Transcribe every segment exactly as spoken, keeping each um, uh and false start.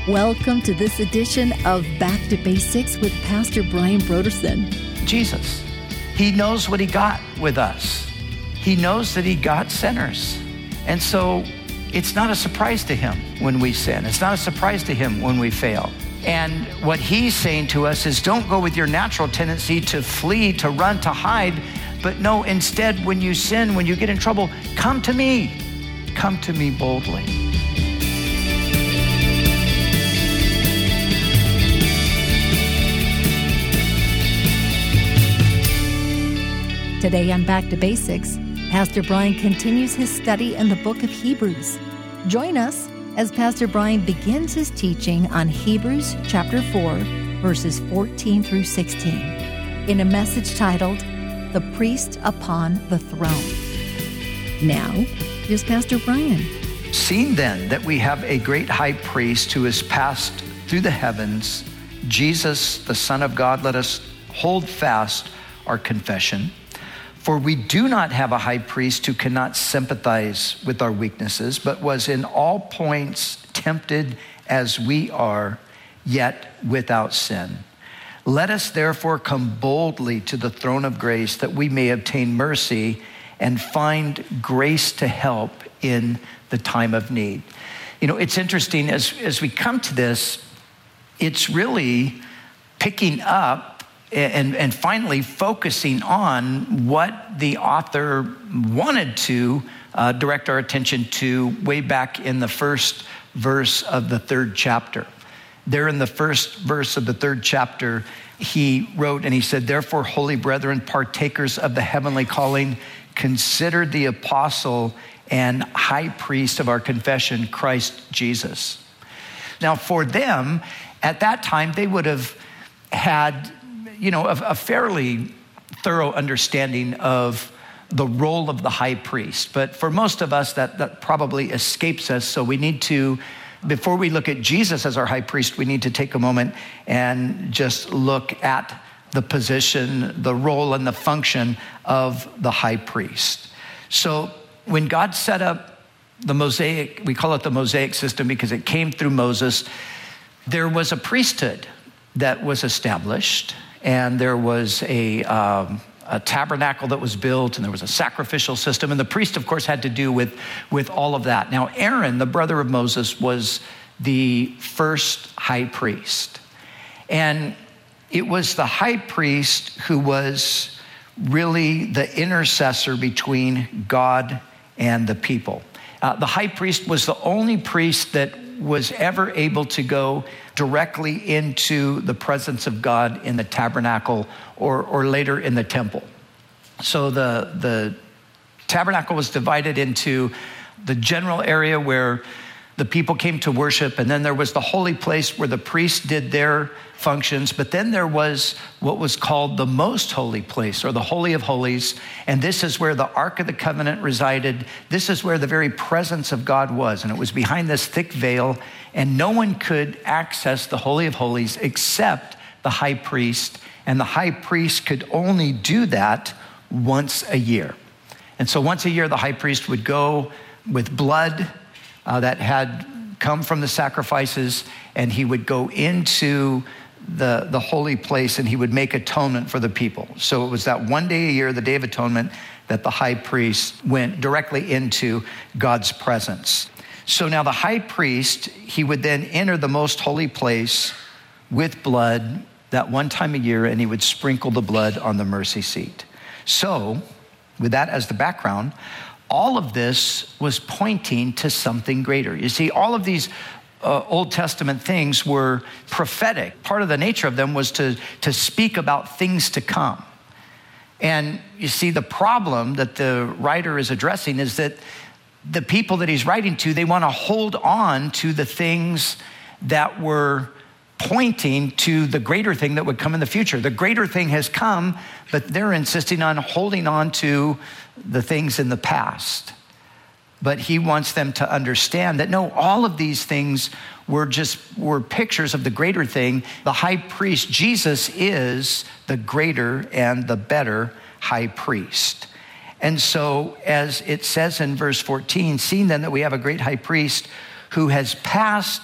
Welcome to this edition of Back to Basics with Pastor Brian Brodersen. Jesus, he knows what he got with us. He knows that he got sinners. And so it's not a surprise to him when we sin. It's not a surprise to him when we fail. And what he's saying to us is don't go with your natural tendency to flee, to run, to hide, but no, instead, when you sin, when you get in trouble, come to me. Come to me boldly. Today on Back to Basics, Pastor Brian continues his study in the book of Hebrews. Join us as Pastor Brian begins his teaching on Hebrews chapter four, verses fourteen through sixteen, in a message titled, The Priest Upon the Throne. Now, here's Pastor Brian. Seeing then that we have a great high priest who has passed through the heavens, Jesus, the Son of God, let us hold fast our confession. For we do not have a high priest who cannot sympathize with our weaknesses, but was in all points tempted as we are, yet without sin. Let us therefore come boldly to the throne of grace that we may obtain mercy and find grace to help in the time of need. You know, it's interesting as, as we come to this, it's really picking up And, and finally focusing on what the author wanted to uh, direct our attention to way back in the first verse of the third chapter. There in the first verse of the third chapter, he wrote and he said, therefore, holy brethren, partakers of the heavenly calling, consider the apostle and high priest of our confession, Christ Jesus. Now for them, at that time, they would have had you know, a, a fairly thorough understanding of the role of the high priest. But for most of us, that, that probably escapes us. So we need to, before we look at Jesus as our high priest, we need to take a moment and just look at the position, the role, and the function of the high priest. So when God set up the Mosaic, we call it the Mosaic system because it came through Moses, there was a priesthood that was established. And there was a, um, a tabernacle that was built, and there was a sacrificial system. And the priest, of course, had to do with, with all of that. Now, Aaron, the brother of Moses, was the first high priest. And it was the high priest who was really the intercessor between God and the people. Uh, the high priest was the only priest that was ever able to go directly into the presence of God in the tabernacle or, or later in the temple. So the, the tabernacle was divided into the general area where the people came to worship, and then there was the holy place where the priests did their functions, but then there was what was called the most holy place, or the Holy of Holies, and this is where the Ark of the Covenant resided. This is where the very presence of God was, and it was behind this thick veil, and no one could access the Holy of Holies except the high priest, and the high priest could only do that once a year. And so once a year, the high priest would go with blood uh, that had come from the sacrifices, and he would go into the, the holy place, and he would make atonement for the people. So it was that one day a year, the Day of Atonement, that the high priest went directly into God's presence. So now the high priest, he would then enter the most holy place with blood that one time a year, and he would sprinkle the blood on the mercy seat. So with that as the background, all of this was pointing to something greater. You see, all of these uh, Old Testament things were prophetic. Part of the nature of them was to, to speak about things to come. And you see, the problem that the writer is addressing is that the people that he's writing to, they want to hold on to the things that were pointing to the greater thing that would come in the future. The greater thing has come, but they're insisting on holding on to the things in the past. But he wants them to understand that no, all of these things were just were pictures of the greater thing. The high priest, Jesus, is the greater and the better high priest. And so as it says in verse fourteen, seeing then that we have a great high priest who has passed,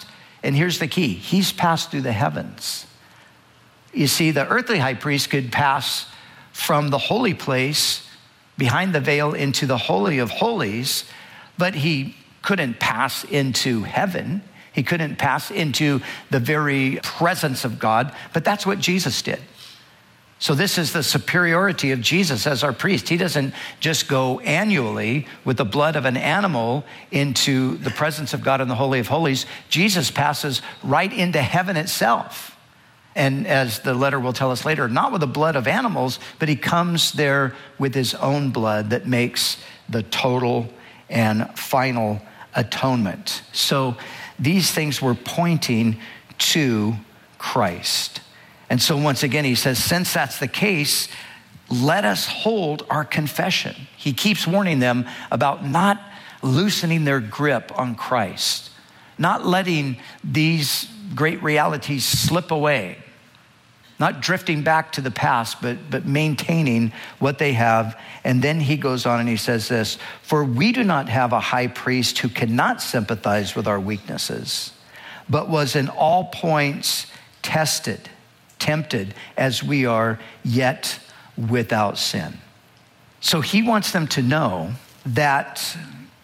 And here's the key. He's passed through the heavens. You see, the earthly high priest could pass from the holy place behind the veil into the Holy of Holies, but he couldn't pass into heaven. He couldn't pass into the very presence of God, but that's what Jesus did. So this is the superiority of Jesus as our priest. He doesn't just go annually with the blood of an animal into the presence of God in the Holy of Holies. Jesus passes right into heaven itself. And as the letter will tell us later, not with the blood of animals, but he comes there with his own blood that makes the total and final atonement. So these things were pointing to Christ. And so once again, he says, since that's the case, let us hold our confession. He keeps warning them about not loosening their grip on Christ, not letting these great realities slip away, not drifting back to the past, but, but maintaining what they have. And then he goes on and he says this, for we do not have a high priest who cannot sympathize with our weaknesses, but was in all points tested, tempted as we are, yet without sin. So he wants them to know that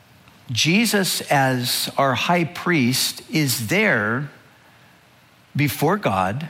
Jesus as our high priest is there before God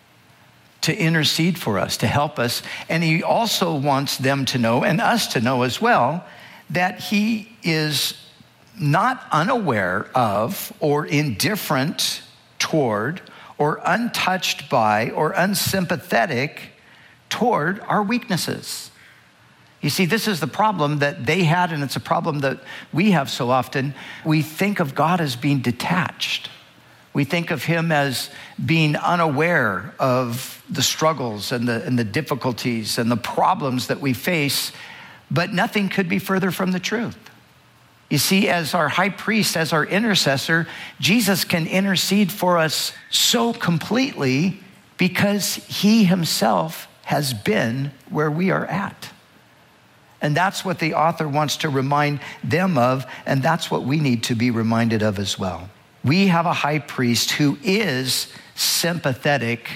to intercede for us, to help us. And he also wants them to know, and us to know as well, that he is not unaware of or indifferent toward or untouched by or unsympathetic toward our weaknesses. You see, this is the problem that they had, and it's a problem that we have so often. We think of God as being detached. We think of him as being unaware of the struggles and the, and the difficulties and the problems that we face, but nothing could be further from the truth. You see, as our high priest, as our intercessor, Jesus can intercede for us so completely because he himself has been where we are at. And that's what the author wants to remind them of, and that's what we need to be reminded of as well. We have a high priest who is sympathetic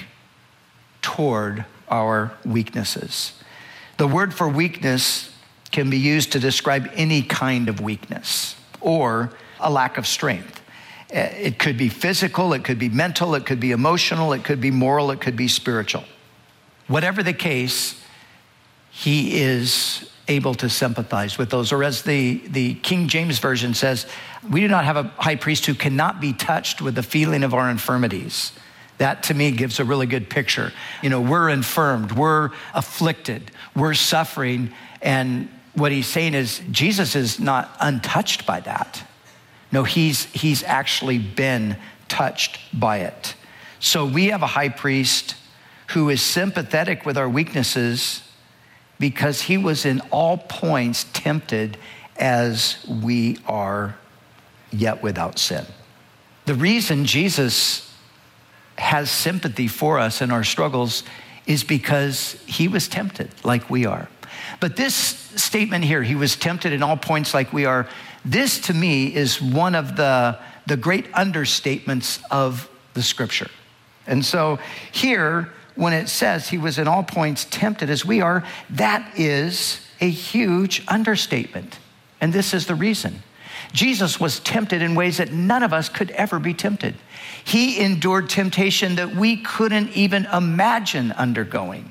toward our weaknesses. The word for weakness can be used to describe any kind of weakness or a lack of strength. It could be physical, it could be mental, it could be emotional, it could be moral, it could be spiritual. Whatever the case, he is able to sympathize with those. Or as the, the King James Version says, we do not have a high priest who cannot be touched with the feeling of our infirmities. That to me gives a really good picture. You know, we're infirmed, we're afflicted, we're suffering, and what he's saying is Jesus is not untouched by that. No, he's he's actually been touched by it. So we have a high priest who is sympathetic with our weaknesses because he was in all points tempted as we are, yet without sin. The reason Jesus has sympathy for us in our struggles is because he was tempted like we are. But this statement here, he was tempted in all points like we are, this to me is one of the, the great understatements of the scripture. And so here, when it says he was in all points tempted as we are, that is a huge understatement. And this is the reason. Jesus was tempted in ways that none of us could ever be tempted. He endured temptation that we couldn't even imagine undergoing.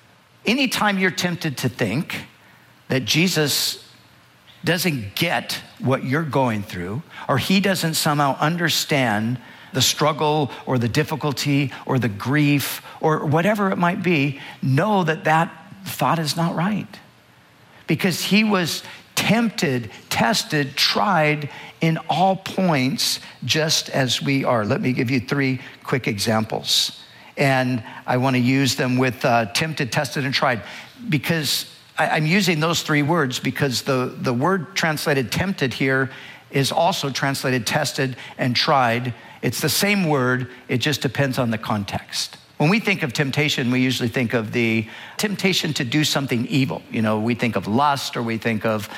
Anytime you're tempted to think that Jesus doesn't get what you're going through, or he doesn't somehow understand the struggle or the difficulty or the grief or whatever it might be, know that that thought is not right. Because he was tempted, tested, tried in all points just as we are. Let me give you three quick examples. And I want to use them with uh, tempted, tested, and tried, because I, I'm using those three words because the, the word translated tempted here is also translated tested and tried. It's the same word, it just depends on the context. When we think of temptation, we usually think of the temptation to do something evil. You know, we think of lust, or we think of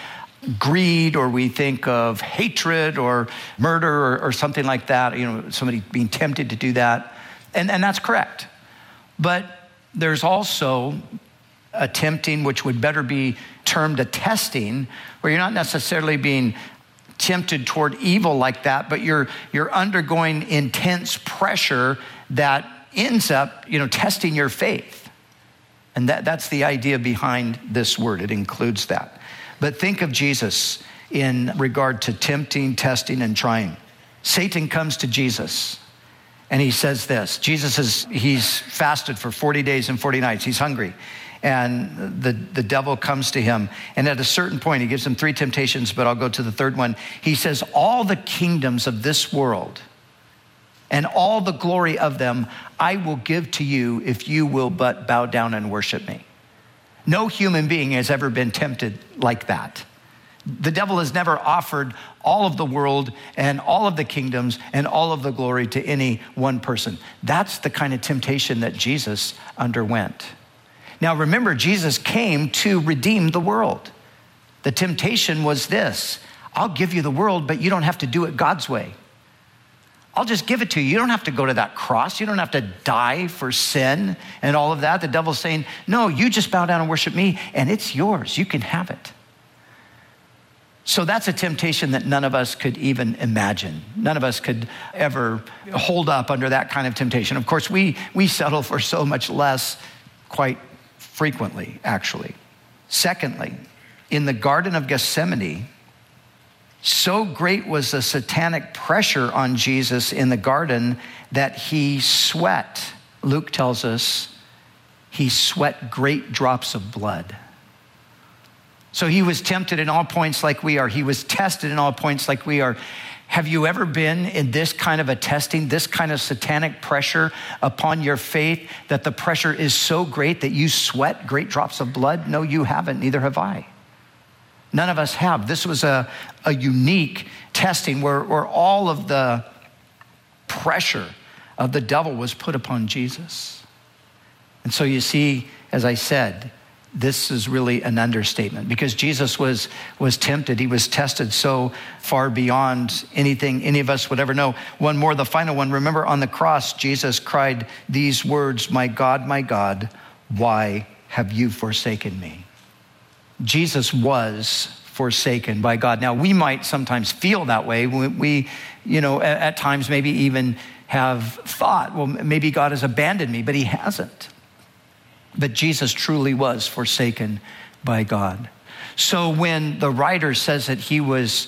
greed, or we think of hatred or murder or, or something like that, you know, somebody being tempted to do that. And, and that's correct. But there's also a tempting, which would better be termed a testing, where you're not necessarily being tempted toward evil like that, but you're you're undergoing intense pressure that ends up, you know, testing your faith. And that, that's the idea behind this word. It includes that. But think of Jesus in regard to tempting, testing, and trying. Satan comes to Jesus and he says this. Jesus is, he's fasted for forty days and forty nights. He's hungry. And the, the devil comes to him. And at a certain point, he gives him three temptations, but I'll go to the third one. He says, all the kingdoms of this world and all the glory of them, I will give to you if you will but bow down and worship me. No human being has ever been tempted like that. The devil has never offered all of the world and all of the kingdoms and all of the glory to any one person. That's the kind of temptation that Jesus underwent. Now remember, Jesus came to redeem the world. The temptation was this: I'll give you the world, but you don't have to do it God's way. I'll just give it to you. You don't have to go to that cross. You don't have to die for sin and all of that. The devil's saying, no, you just bow down and worship me and it's yours. You can have it. So that's a temptation that none of us could even imagine. None of us could ever hold up under that kind of temptation. Of course, we, we settle for so much less quite frequently, actually. Secondly, in the Garden of Gethsemane, so great was the satanic pressure on Jesus in the garden that he sweat. Luke tells us he sweat great drops of blood. So he was tempted in all points like we are. He was tested in all points like we are. Have you ever been in this kind of a testing, this kind of satanic pressure upon your faith, that the pressure is so great that you sweat great drops of blood? No, you haven't. Neither have I. None of us have. This was a, a unique testing where, where all of the pressure of the devil was put upon Jesus. And so you see, as I said, this is really an understatement, because Jesus was, was tempted. He was tested so far beyond anything any of us would ever know. One more, the final one. Remember, on the cross, Jesus cried these words, "My God, my God, why have you forsaken me?" Jesus was forsaken by God. Now, we might sometimes feel that way. We, we you know, at, at times maybe even have thought, well, maybe God has abandoned me, but he hasn't. But Jesus truly was forsaken by God. So when the writer says that he was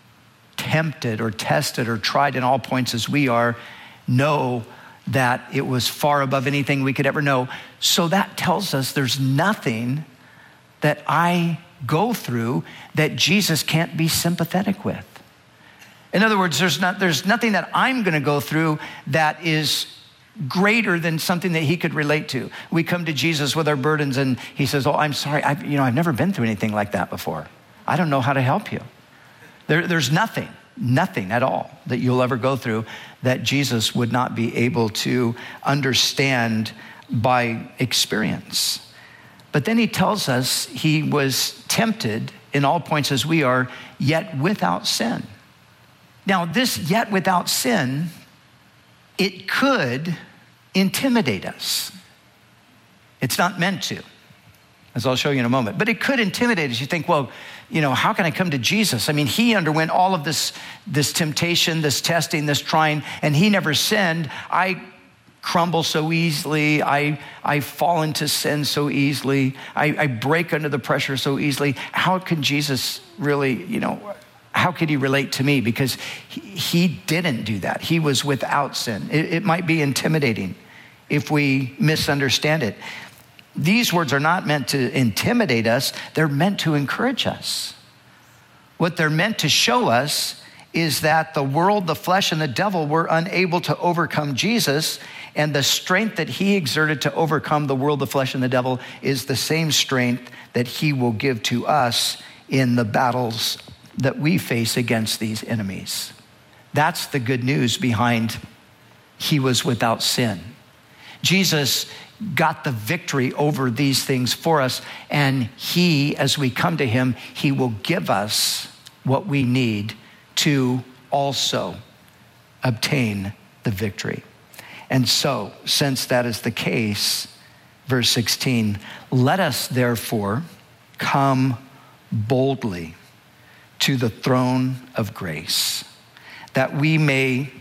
tempted or tested or tried in all points as we are, know that it was far above anything we could ever know. So that tells us there's nothing that I go through that Jesus can't be sympathetic with. In other words, there's not, there's nothing that I'm going to go through that is greater than something that he could relate to. We come to Jesus with our burdens and he says, oh, I'm sorry. I've, you know, I've never been through anything like that before. I don't know how to help you. There, there's nothing, nothing at all that you'll ever go through that Jesus would not be able to understand by experience. But then he tells us he was tempted in all points as we are, yet without sin. Now, this yet without sin, it could intimidate us. It's not meant to, as I'll show you in a moment, but it could intimidate us. You think, well, you know, how can I come to Jesus? I mean, he underwent all of this, this temptation, this testing, this trying, and he never sinned. I crumble so easily. I, I fall into sin so easily. I, I break under the pressure so easily. How can Jesus really, you know, how could he relate to me? Because he, he didn't do that. He was without sin. It, it might be intimidating if we misunderstand it. These words are not meant to intimidate us. They're meant to encourage us. What they're meant to show us is that the world, the flesh, and the devil were unable to overcome Jesus, and the strength that he exerted to overcome the world, the flesh, and the devil is the same strength that he will give to us in the battles that we face against these enemies. That's the good news behind he was without sin. Jesus got the victory over these things for us, and he, as we come to him, he will give us what we need to also obtain the victory. And so, since that is the case, verse sixteen, let us therefore come boldly to the throne of grace, that we may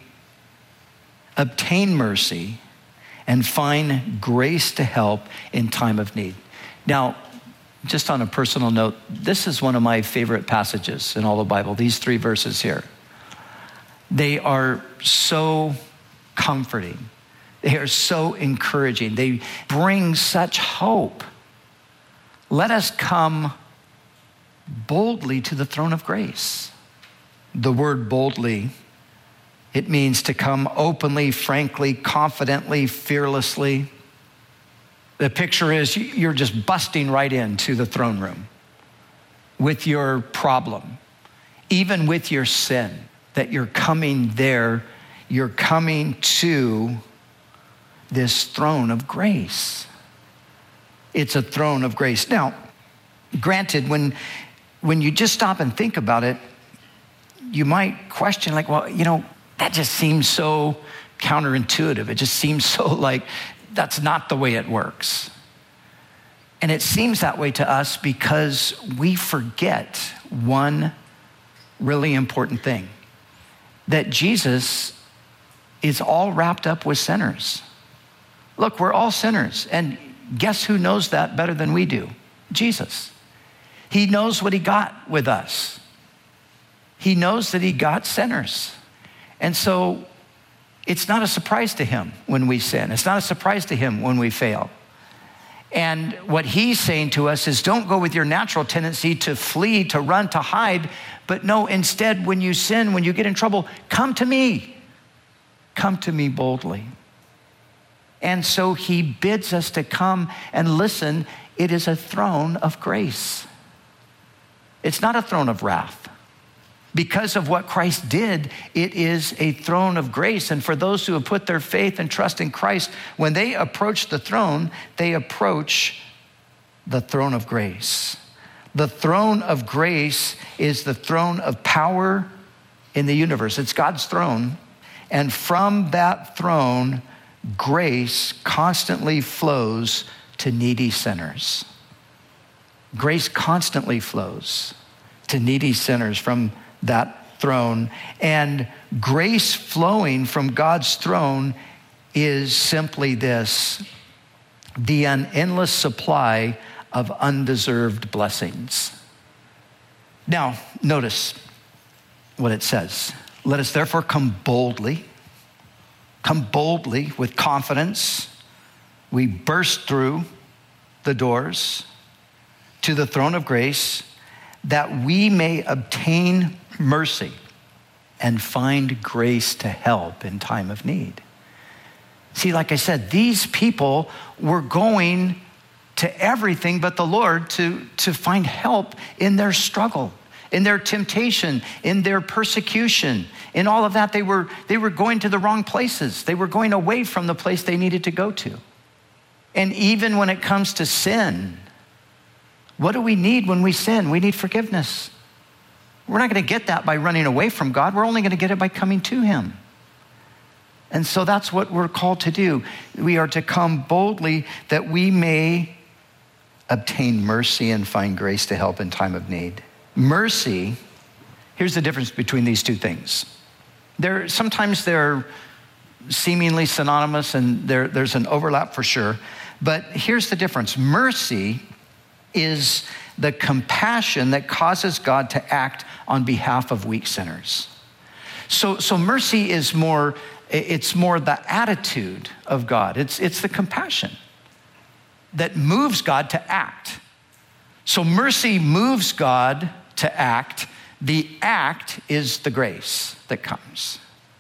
obtain mercy and find grace to help in time of need. Now, just on a personal note, this is one of my favorite passages in all the Bible, these three verses here. They are so comforting. They are so encouraging. They bring such hope. Let us come boldly to the throne of grace. The word boldly, it means to come openly, frankly, confidently, fearlessly. The picture is you're just busting right into the throne room with your problem, even with your sin, that you're coming there, you're coming to this throne of grace. It's a throne of grace. Now, granted, when, when you just stop and think about it, you might question like, well, you know, that just seems so counterintuitive. It just seems so like that's not the way it works. And it seems that way to us because we forget one really important thing, that Jesus is all wrapped up with sinners. Look, we're all sinners. And guess who knows that better than we do? Jesus. He knows what he got with us. He knows that he got sinners. And so it's not a surprise to him when we sin. It's not a surprise to him when we fail. And what he's saying to us is don't go with your natural tendency to flee, to run, to hide, but no, instead, when you sin, when you get in trouble, come to me. Come to me boldly. And so he bids us to come and listen. It is a throne of grace. It's not a throne of wrath. Because of what Christ did, it is a throne of grace. And for those who have put their faith and trust in Christ, when they approach the throne, they approach the throne of grace. The throne of grace is the throne of power in the universe. It's God's throne. And from that throne, grace constantly flows to needy sinners. Grace constantly flows to needy sinners from that throne. And grace flowing from God's throne is simply this: the an endless supply of undeserved blessings. Now, notice what it says. Let us therefore come boldly, come boldly with confidence. We burst through the doors to the throne of grace, that we may obtain mercy and find grace to help in time of need. See, like I said, these people were going to everything but the Lord to, to find help in their struggle, in their temptation, in their persecution, in all of that. They were, they were going to the wrong places. They were going away from the place they needed to go to. And even when it comes to sin, what do we need when we sin? We need forgiveness. We're not going to get that by running away from God. We're only going to get it by coming to him. And so that's what we're called to do. We are to come boldly that we may obtain mercy and find grace to help in time of need. Mercy, here's the difference between these two things. There, sometimes they're seemingly synonymous and there, there's an overlap for sure. But here's the difference. Mercy is the compassion that causes God to act on behalf of weak sinners. So, so mercy is more, it's more the attitude of God. It's, it's the compassion that moves God to act. So mercy moves God to act. The act is the grace that comes.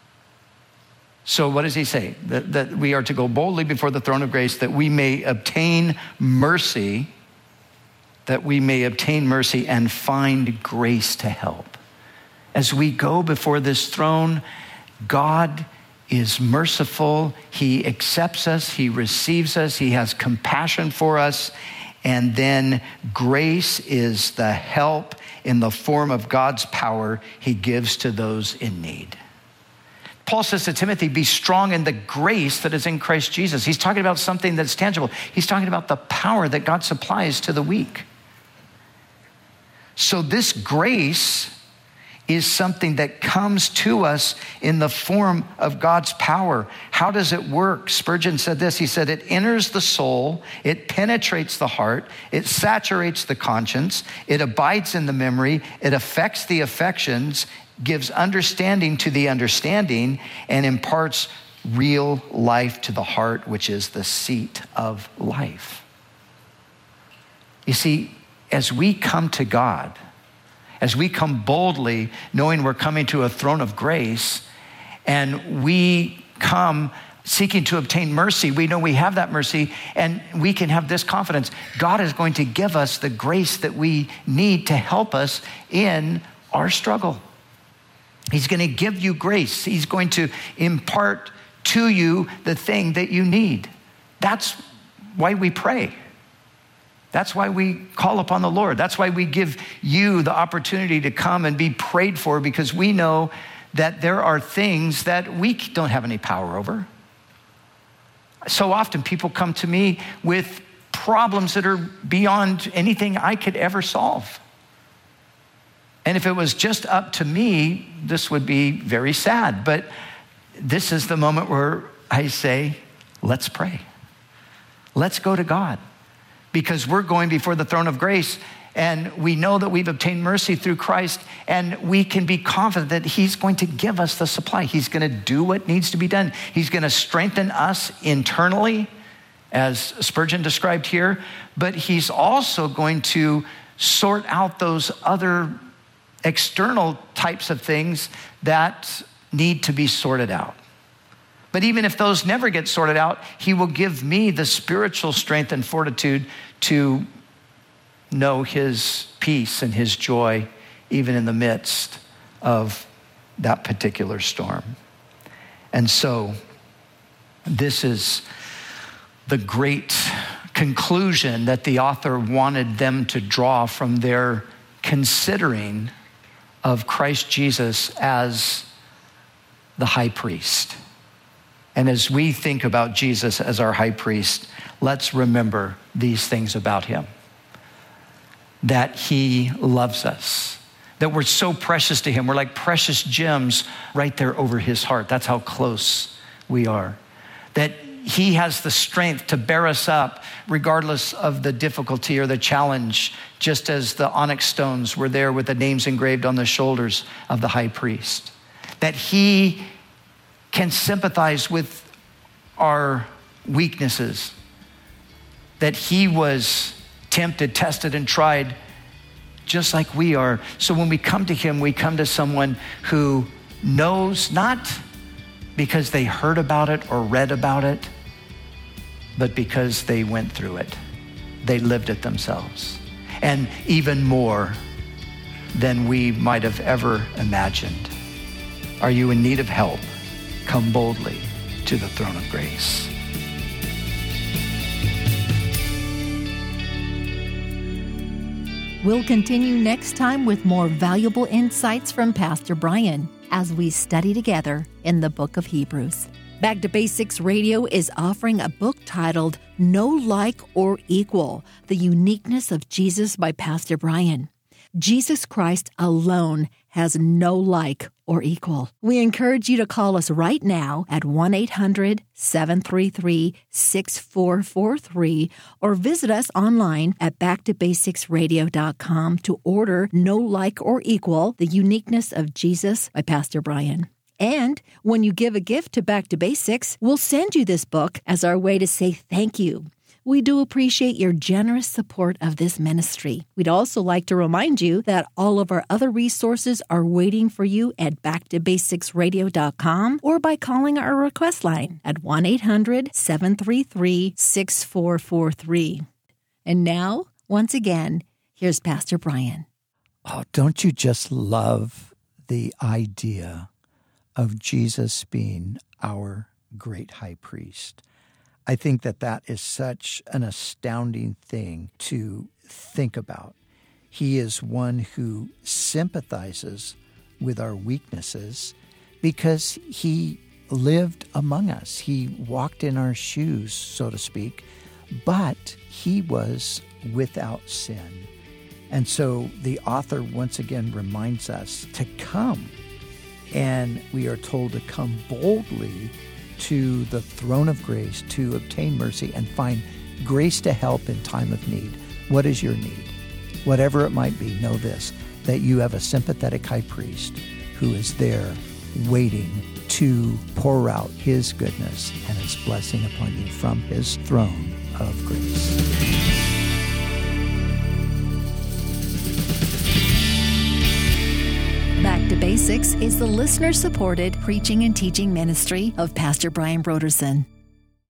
So what does he say? That, that we are to go boldly before the throne of grace that we may obtain mercy, that we may obtain mercy and find grace to help. As we go before this throne, God is merciful. He accepts us. He receives us. He has compassion for us. And then grace is the help in the form of God's power he gives to those in need. Paul says to Timothy, be strong in the grace that is in Christ Jesus. He's talking about something that's tangible. He's talking about the power that God supplies to the weak. So this grace is something that comes to us in the form of God's power. How does it work? Spurgeon said this. He said, it enters the soul, it penetrates the heart, it saturates the conscience, it abides in the memory, it affects the affections, gives understanding to the understanding, and imparts real life to the heart, which is the seat of life. You see, as we come to God, as we come boldly, knowing we're coming to a throne of grace, and we come seeking to obtain mercy, we know we have that mercy, and we can have this confidence. God is going to give us the grace that we need to help us in our struggle. He's going to give you grace. He's going to impart to you the thing that you need. That's why we pray. That's why we call upon the Lord. That's why we give you the opportunity to come and be prayed for, because we know that there are things that we don't have any power over. So often people come to me with problems that are beyond anything I could ever solve. And if it was just up to me, this would be very sad. But this is the moment where I say, let's pray. Let's go to God. Because we're going before the throne of grace, and we know that we've obtained mercy through Christ, and we can be confident that he's going to give us the supply. He's going to do what needs to be done. He's going to strengthen us internally, as Spurgeon described here, but he's also going to sort out those other external types of things that need to be sorted out. But even if those never get sorted out, he will give me the spiritual strength and fortitude to know his peace and his joy, even in the midst of that particular storm. And so this is the great conclusion that the author wanted them to draw from their considering of Christ Jesus as the high priest. And as we think about Jesus as our high priest, let's remember these things about him. That he loves us, that we're so precious to him. We're like precious gems right there over his heart. That's how close we are. That he has the strength to bear us up regardless of the difficulty or the challenge, just as the onyx stones were there with the names engraved on the shoulders of the high priest. That he can sympathize with our weaknesses, that he was tempted, tested, and tried just like we are. So when we come to him, we come to someone who knows, not because they heard about it or read about it, but because they went through it. They lived it themselves. And even more than we might have ever imagined. Are you in need of help? Come boldly to the throne of grace. We'll continue next time with more valuable insights from Pastor Brian as we study together in the book of Hebrews. Back to Basics Radio is offering a book titled No Like or Equal, The Uniqueness of Jesus by Pastor Brian. Jesus Christ alone has no like or equal. We encourage you to call us right now at one eight hundred seven three three six four four three or visit us online at back to basics radio dot com to order No Like or Equal, The Uniqueness of Jesus by Pastor Brian. And when you give a gift to Back to Basics, we'll send you this book as our way to say thank you. We do appreciate your generous support of this ministry. We'd also like to remind you that all of our other resources are waiting for you at back to basics radio dot com or by calling our request line at one eight hundred seven three three six four four three. And now, once again, here's Pastor Brian. Oh, don't you just love the idea of Jesus being our great high priest. I think that that is such an astounding thing to think about. He is one who sympathizes with our weaknesses because he lived among us. He walked in our shoes, so to speak, but he was without sin. And so the author once again reminds us to come, and we are told to come boldly to the throne of grace to obtain mercy and find grace to help in time of need. What is your need? Whatever it might be, know this, that you have a sympathetic high priest who is there waiting to pour out his goodness and his blessing upon you from his throne of grace. Back to Basics is the listener-supported preaching and teaching ministry of Pastor Brian Brodersen.